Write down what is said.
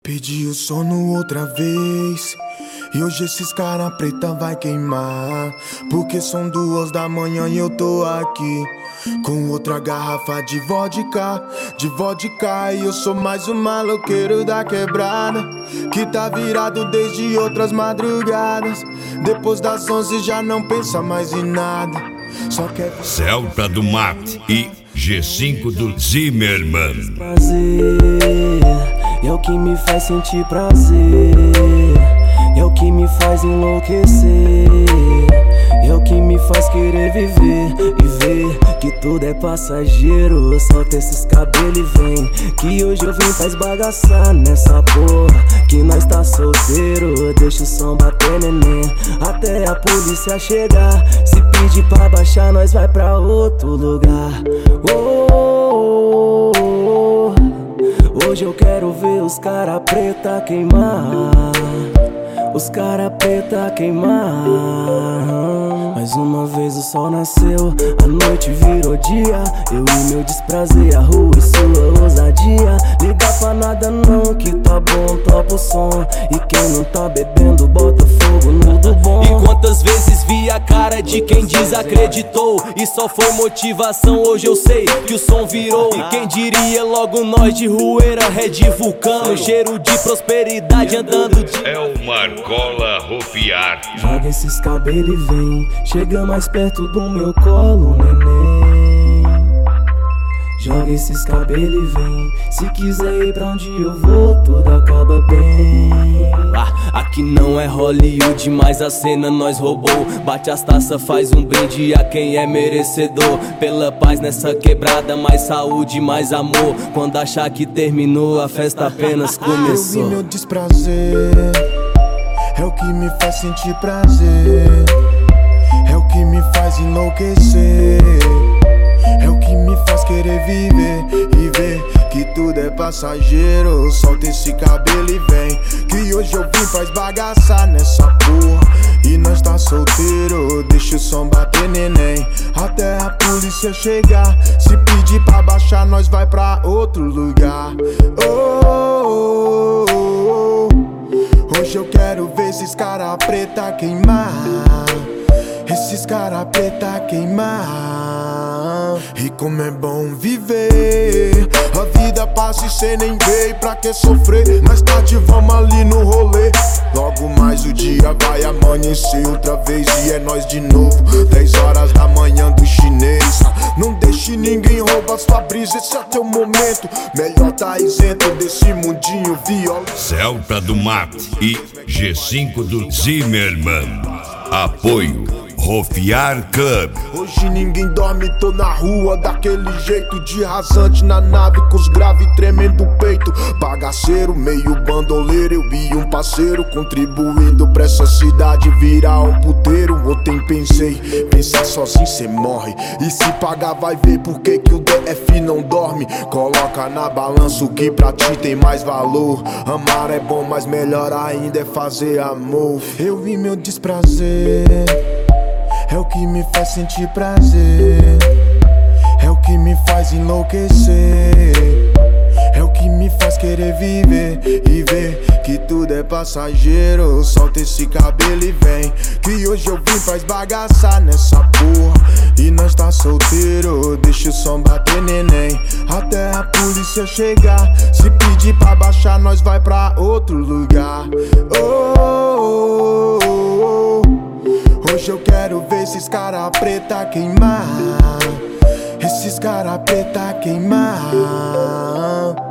Pedi o sono outra vez e hoje esses cara preta vai queimar, porque são 2 da manhã e eu tô aqui com outra garrafa de vodka, e eu sou mais um maloqueiro da quebrada, que tá virado desde outras madrugadas. Depois das 11 já não pensa mais em nada, só quer Celta do Mate e G5 do Zimmerman. Prazer, é o que me faz sentir prazer, é o que me faz enlouquecer, é o que me faz querer viver e ver que tudo é passageiro. Solta esses cabelos e vem, que hoje eu vim pra esbagaçar nessa porra, que nós tá solteiro. Deixa o som bater, neném, até a polícia chegar. Se pedir pra baixar, nós vai pra outro lugar. Hoje eu quero ver os cara preta queimar, os cara preta queimar. Mais uma vez o sol nasceu, a noite virou dia. Eu e meu desprazer, a rua e sua ousadia. Liga pra nada não, que tá bom, topa o som. E quem não tá bebendo, bota fogo no do bom. E quantas vezes vi a cara de quem desacreditou e só foi motivação, hoje eu sei que o som virou. E quem diria logo nós de Rueira, Red Vulcano, cheiro de prosperidade andando de... É o Marcola Rofiar. Joga esses cabelos e vem, chega mais perto do meu colo, neném. Joga esses cabelos e vem, se quiser ir pra onde eu vou, tudo acaba bem. Aqui não é Hollywood, mas a cena nós roubou. Bate as taças, faz um brinde a quem é merecedor. Pela paz nessa quebrada, mais saúde, mais amor. Quando achar que terminou, a festa apenas começou. Eu vi meu desprazer, é o que me faz sentir prazer, é o que me faz enlouquecer, é o que me faz querer viver e ver que tudo é passageiro. Solta esse cabelo e vem, que hoje eu vim pra esbagaçar nessa porra, e nós tá solteiro. Deixa o som bater, neném, até a polícia chegar. Se pedir pra baixar, nós vai pra outro lugar. Hoje eu quero ver esses cara preta queimar, esses cara preta queimar. E como é bom viver, a vida passa e cê nem vê. Pra que sofrer? Mais tarde vamos ali no rolê. Logo mais o dia vai amanhecer outra vez e é nós de novo. 10 horas da manhã do chinês. Não deixe ninguém roubar sua brisa, esse é teu momento. Melhor tá isento desse mundinho violento. Celta do Mate e G5 do Zimmerman. Apoio Rofiar Club. Hoje ninguém dorme, tô na rua daquele jeito, de rasante na nave com os graves tremendo o peito. Bagaceiro, meio bandoleiro, eu e um parceiro, contribuindo pra essa cidade virar um puteiro. Ontem pensei, pensar sozinho cê morre, e se pagar vai ver por que o DF não dorme. Coloca na balança o que pra ti tem mais valor. Amar é bom, mas melhor ainda é fazer amor. Eu vi meu desprazer, é o que me faz sentir prazer, é o que me faz enlouquecer, é o que me faz querer viver e ver que tudo é passageiro. Solta esse cabelo e vem, que hoje eu vim pra esbagaçar nessa porra, e nós tá solteiro. Deixa o som bater, neném, até a polícia chegar. Se pedir pra baixar, nós vai pra outro lugar. Hoje eu quero ver esses cara preta queimar, esses cara preta queimar.